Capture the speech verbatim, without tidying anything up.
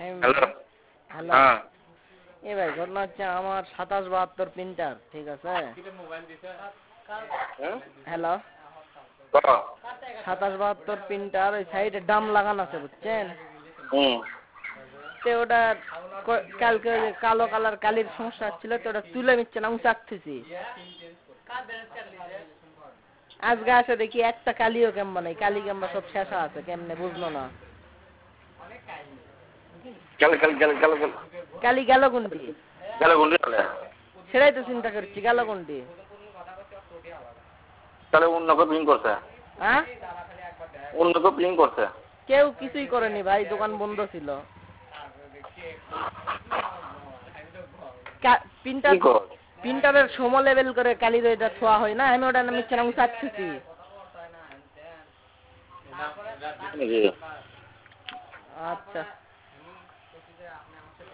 hello hello হ্যাঁ এ ভাই ঘটনা হচ্ছে আমার সাতাশ বাহাত্তর প্রিন্টার ঠিক আছে হ্যালো সাতাশ বাহাত্তর প্রিন্টার ওই সাইডে ডাম লাগানো আছে বুঝছেন হুম তো ওটা কালকে কালো কালার কালির সমস্যা ছিল তো ওটা তুলে নিচ্ছে না আমি চাচ্ছি আজকে আসে দেখি একটা কালিও কেমবা নেই কালি কেমবা সব শেষা আছে কেমনে বুঝলো না কালি কালি কালি কালি কালি গেল কোনটি কালি কোনটি সেটাই তো চিন্তা করছি গেল কোনটি তাহলে অন্যকে প্লিং করছে হ্যাঁ অন্যকে প্লিং করছে কেউ কিছুই করেনি ভাই দোকান বন্ধ ছিল প্রিন্টার প্রিন্টারের সম লেভেল করে কালির ওইটা ছোঁয়া হয় না আমি ওটা নামিচ্ছে আমি চাচ্ছি আচ্ছা